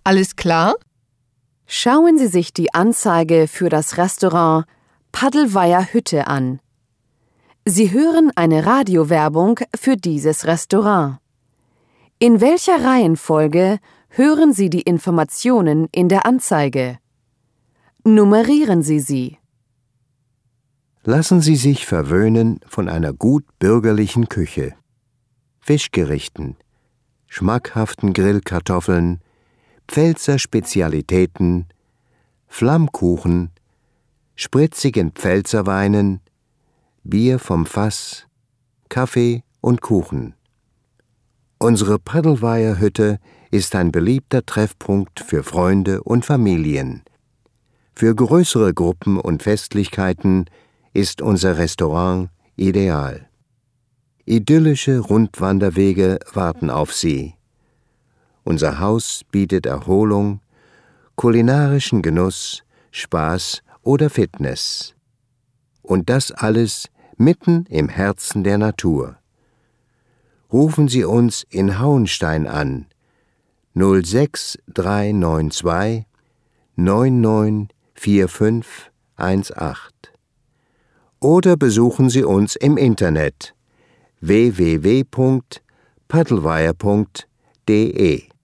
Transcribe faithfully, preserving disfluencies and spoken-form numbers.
Alles klar? Schauen Sie sich die Anzeige für das Restaurant Paddlweiher Hütte an. Sie hören eine Radiowerbung für dieses Restaurant. In welcher Reihenfolge hören Sie die Informationen in der Anzeige? Nummerieren Sie sie. Lassen Sie sich verwöhnen von einer gut bürgerlichen Küche. Fischgerichten, schmackhaften Grillkartoffeln, Pfälzer Spezialitäten, Flammkuchen, spritzigen Pfälzerweinen, Bier vom Fass, Kaffee und Kuchen. Unsere Paddlweiher Hütte ist ein beliebter Treffpunkt für Freunde und Familien. Für größere Gruppen und Festlichkeiten ist unser Restaurant ideal. Idyllische Rundwanderwege warten auf Sie. Unser Haus bietet Erholung, kulinarischen Genuss, Spaß oder Fitness. Und das alles mitten im Herzen der Natur. Rufen Sie uns in Hauenstein an null sechs drei neun zwei neun neun vier fünf eins acht oder besuchen Sie uns im Internet w w w punkt paddlweiher punkt de.